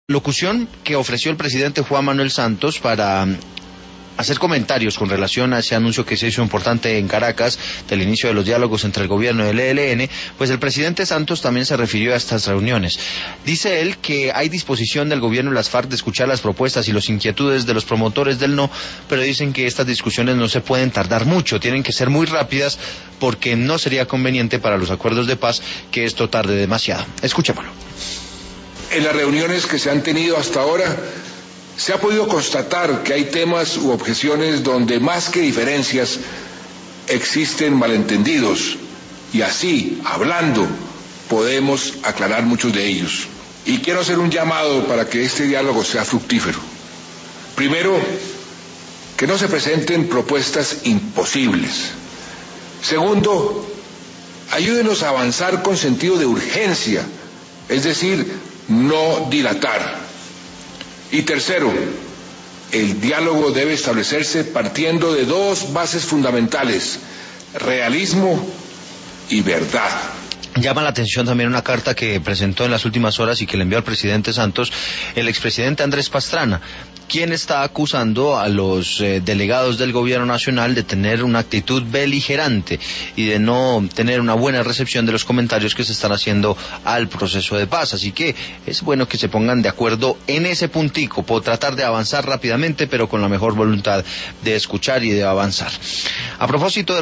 Locución que ofreció el presidente Juan Manuel Santos para hacer comentarios con relación a ese anuncio que se hizo importante en Caracas del inicio de los diálogos entre el gobierno y el ELN, pues el presidente Santos también se refirió a estas reuniones. Dice él que hay disposición del gobierno y las FARC de escuchar las propuestas y las inquietudes de los promotores del no, pero dicen que estas discusiones no se pueden tardar mucho, tienen que ser muy rápidas porque no sería conveniente para los acuerdos de paz que esto tarde demasiado. Escuchémoslo. En las reuniones que se han tenido hasta ahora, se ha podido constatar que hay temas u objeciones donde más que diferencias existen malentendidos y así, hablando, podemos aclarar muchos de ellos. Y quiero hacer un llamado para que este diálogo sea fructífero. Primero, que no se presenten propuestas imposibles. Segundo, ayúdenos a avanzar con sentido de urgencia, es decir, no dilatar. Y tercero, el diálogo debe establecerse partiendo de dos bases fundamentales: realismo y verdad. Llama la atención también una carta que presentó en las últimas horas y que le envió al presidente Santos el expresidente Andrés Pastrana, quien está acusando a los delegados del gobierno nacional de tener una actitud beligerante y de no tener una buena recepción de los comentarios que se están haciendo al proceso de paz. Así que es bueno que se pongan de acuerdo en ese puntico, por tratar de avanzar rápidamente, pero con la mejor voluntad de escuchar y de avanzar. A propósito de